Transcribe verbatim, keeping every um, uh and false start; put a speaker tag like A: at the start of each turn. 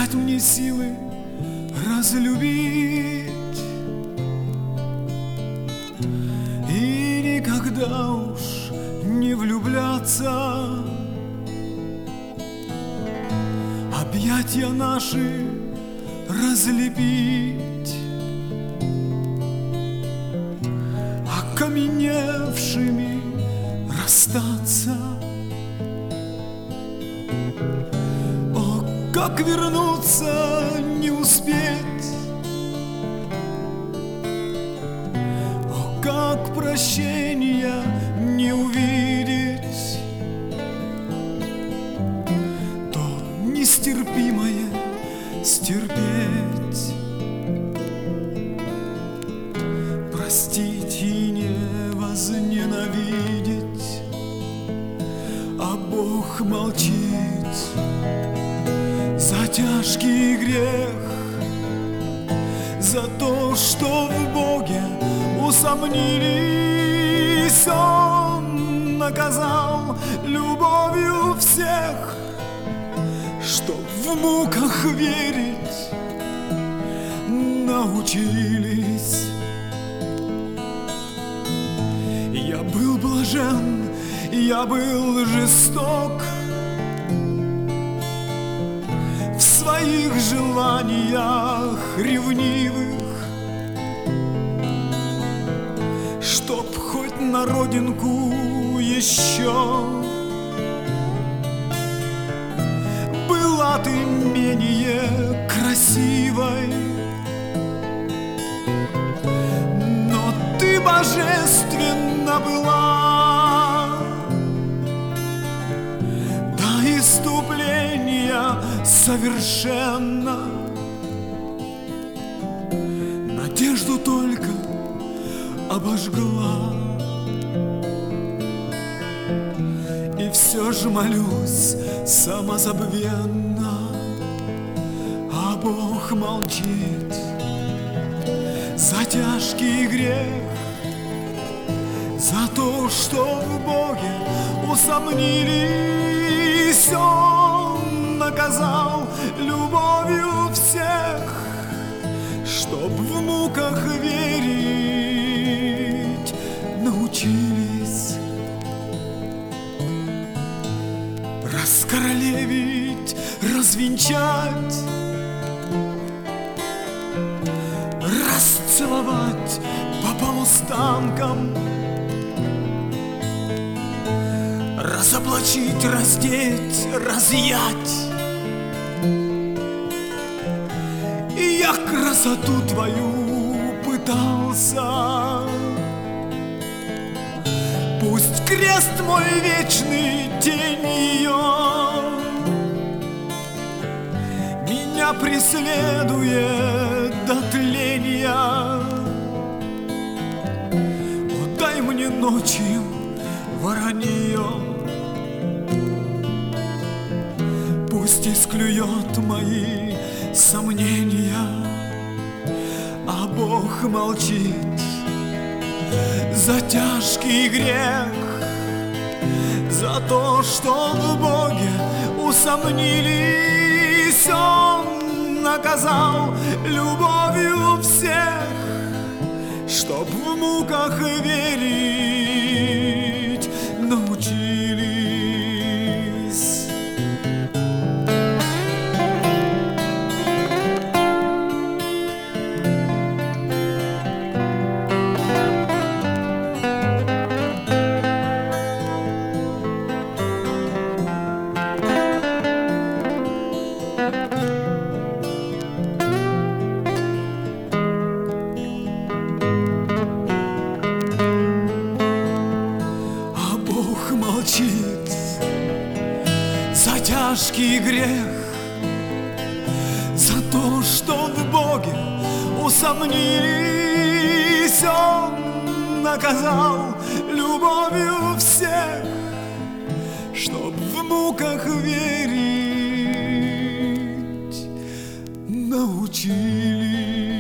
A: дать мне силы разлюбить и никогда уж не влюбляться. Объятья наши разлепить, окаменевшими расстаться. О, как вернуться не успеть, о, как прощения не увидеть, то нестерпимое стерпеть, простить и не возненавидеть, а Бог молчит за тяжкий грех, за то, что в Боге усомнились. Он наказал любовью всех, чтоб в муках верить научились. Я был блажен, я был жесток в своих желаниях ревнивых, чтоб хоть на родинку еще была ты менее красивой. Но ты божественна была до иступления совершенно. Надежду только обожгла, и все же молюсь самозабвенно, а Бог молчит за тяжкий грех, за то, что в Боге усомнились. Он наказал любовью всех, чтоб в муках верить научились. Раскоролевить, развенчать, расцеловать по полустанкам, разоблачить, раздеть, разъять. И я красоту твою пытался. Пусть крест мой вечный, тень ее меня преследует до тления. О, дай мне ночью воронье, пусть исклюет мои сомнения, а Бог молчит за тяжкий грех, за то, что в Боге усомнились. Он наказал любовью всех, чтоб в муках верить научились. Молчит за тяжкий грех, за то, что в Боге усомнились. Он наказал любовью всех, чтоб в муках верить научились.